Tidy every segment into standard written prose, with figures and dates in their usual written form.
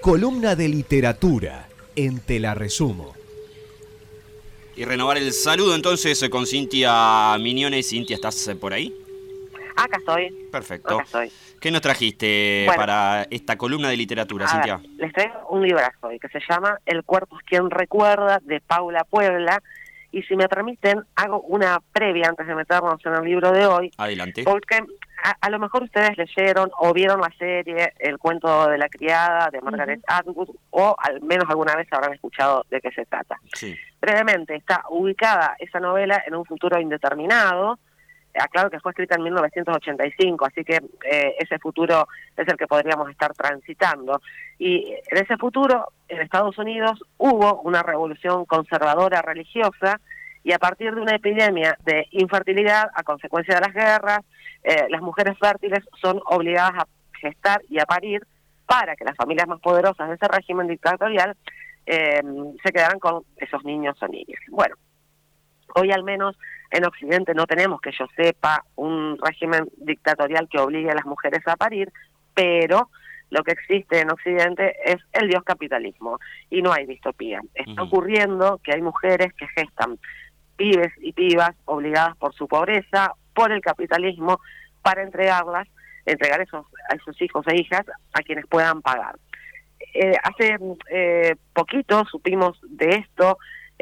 Columna de literatura en Te la resumo. Y renovar el saludo entonces con Cintia Mignone. Cintia, ¿estás por ahí? Acá estoy. Perfecto. Acá estoy. ¿Qué nos trajiste para esta columna de literatura, Cintia? Les traigo un librazo hoy que se llama El cuerpo es quien recuerda, de Paula Puebla. Y si me permiten, hago una previa antes de meternos en el libro de hoy. Adelante. Porque a lo mejor ustedes leyeron o vieron la serie El cuento de la criada de Margaret Atwood, o al menos alguna vez habrán escuchado de qué se trata. Sí. Brevemente, está ubicada esa novela en un futuro indeterminado. Aclaro que fue escrita en 1985, así que ese futuro es el que podríamos estar transitando. Y en ese futuro, en Estados Unidos, hubo una revolución conservadora religiosa, y a partir de una epidemia de infertilidad a consecuencia de las guerras, las mujeres fértiles son obligadas a gestar y a parir para que las familias más poderosas de ese régimen dictatorial se quedaran con esos niños o niñas. Bueno, hoy al menos en Occidente no tenemos, que yo sepa, un régimen dictatorial que obligue a las mujeres a parir, pero lo que existe en Occidente es el dios capitalismo, y no hay distopía. Está ocurriendo que hay mujeres que gestan pibes y pibas obligadas por su pobreza, por el capitalismo, para entregar a esos hijos e hijas a quienes puedan pagar. Hace poquito supimos de esto.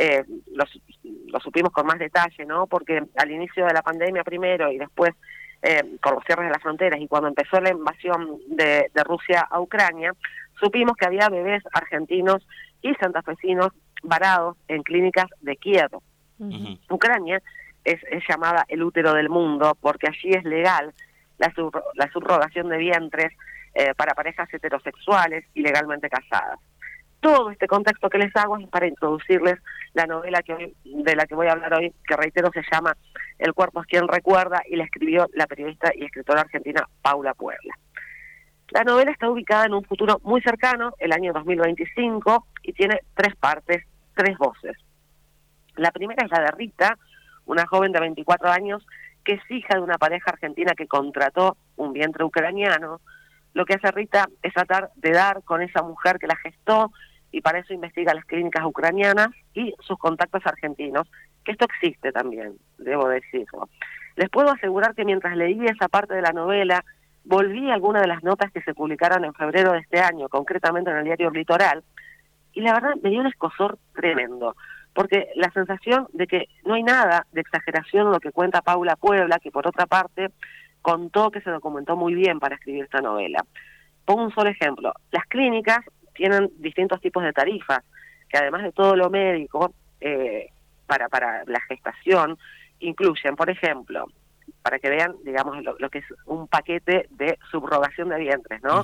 Lo supimos con más detalle, ¿no? Porque al inicio de la pandemia primero y después con los cierres de las fronteras, y cuando empezó la invasión de Rusia a Ucrania, supimos que había bebés argentinos y santafesinos varados en clínicas de Kiev. Ucrania es llamada el útero del mundo porque allí es legal la subrogación de vientres para parejas heterosexuales y legalmente casadas. Todo este contexto que les hago es para introducirles la novela de la que voy a hablar hoy, que reitero se llama El cuerpo es quien recuerda, y la escribió la periodista y escritora argentina Paula Puebla. La novela está ubicada en un futuro muy cercano, el año 2025, y tiene 3 partes, 3 voces. La primera es la de Rita, una joven de 24 años que es hija de una pareja argentina que contrató un vientre ucraniano. Lo que hace Rita es tratar de dar con esa mujer que la gestó, y para eso investiga las clínicas ucranianas y sus contactos argentinos, que esto existe también, debo decirlo. Les puedo asegurar que mientras leí esa parte de la novela, volví a algunas de las notas que se publicaron en febrero de este año, concretamente en el diario Litoral, y la verdad me dio un escozor tremendo, porque la sensación de que no hay nada de exageración en lo que cuenta Paula Puebla, que por otra parte contó que se documentó muy bien para escribir esta novela. Pongo un solo ejemplo. Las clínicas tienen distintos tipos de tarifas, que además de todo lo médico, para la gestación, incluyen, por ejemplo, para que vean, digamos, lo que es un paquete de subrogación de vientres, ¿no?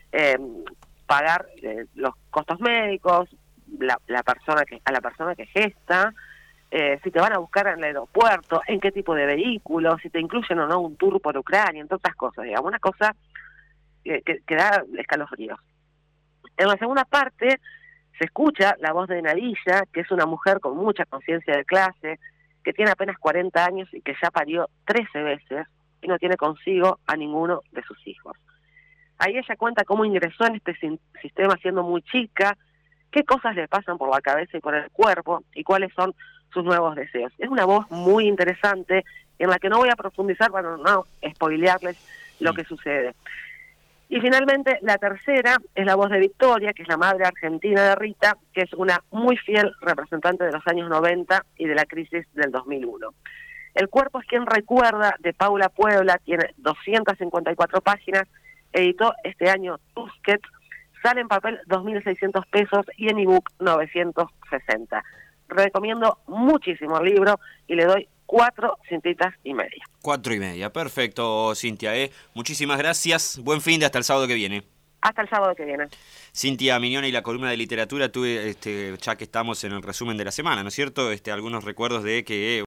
Pagar los costos médicos, a la persona que gesta, si te van a buscar en el aeropuerto, en qué tipo de vehículo, si te incluyen o no un tour por Ucrania, entre otras cosas, digamos, una cosa que da escalofríos. En la segunda parte se escucha la voz de Nadilla, que es una mujer con mucha conciencia de clase, que tiene apenas 40 años y que ya parió 13 veces y no tiene consigo a ninguno de sus hijos. Ahí ella cuenta cómo ingresó en este sistema siendo muy chica, qué cosas le pasan por la cabeza y por el cuerpo, y cuáles son sus nuevos deseos. Es una voz muy interesante en la que no voy a profundizar para no spoilearles lo que sucede. Y finalmente, la tercera es la voz de Victoria, que es la madre argentina de Rita, que es una muy fiel representante de los años 90 y de la crisis del 2001. El cuerpo es quien recuerda, de Paula Puebla, tiene 254 páginas, editó este año Tusquets, sale en papel 2.600 pesos y en ebook 960. Recomiendo muchísimo el libro y le doy 4 cintitas y media. 4,5, perfecto, Cintia. Muchísimas gracias, buen fin de hasta el sábado que viene. Hasta el sábado que viene. Cintia Mignone y la columna de literatura. Tuve, ya que estamos en el resumen de la semana, ¿no es cierto? Algunos recuerdos de que